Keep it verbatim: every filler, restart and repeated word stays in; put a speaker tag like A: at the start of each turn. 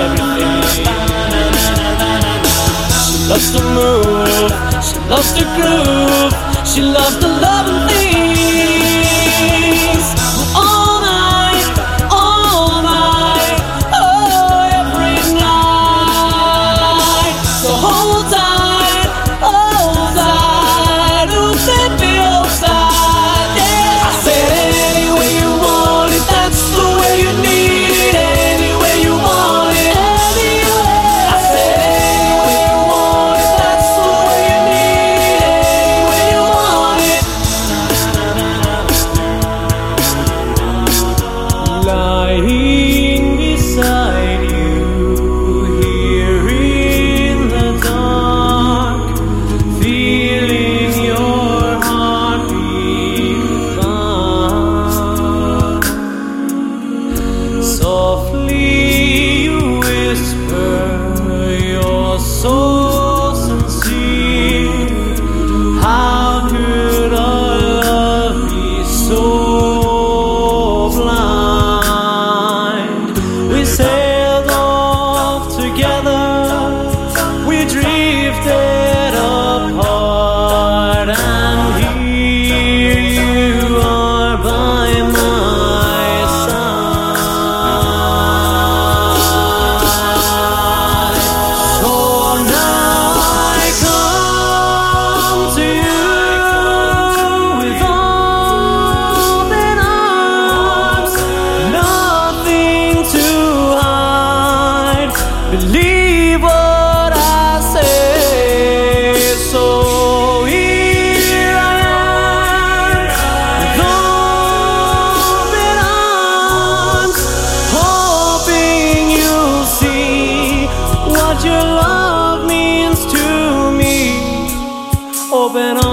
A: everything. She loves to move, she loves to groove, she loves to love and things. All night, all night, oh, every night. So hold tight, hold tight, ooh, baby, hold tight, yeah. I said any way you want it, that's the way you need it. Any way you want it, anyway. I said any way you want it, that's the way you need it. Any way you want it. Lying beside you here in the dark, feeling your heartbeat fast. Softly you whisper, you're so sincere. How could our love be so blind? We sailed off together, we drifted apart, and here you are by my side. So now I come to you with open arms, nothing to hide. Believe what I say. So here I am with open arms, hoping you'll see what your love means to me. Open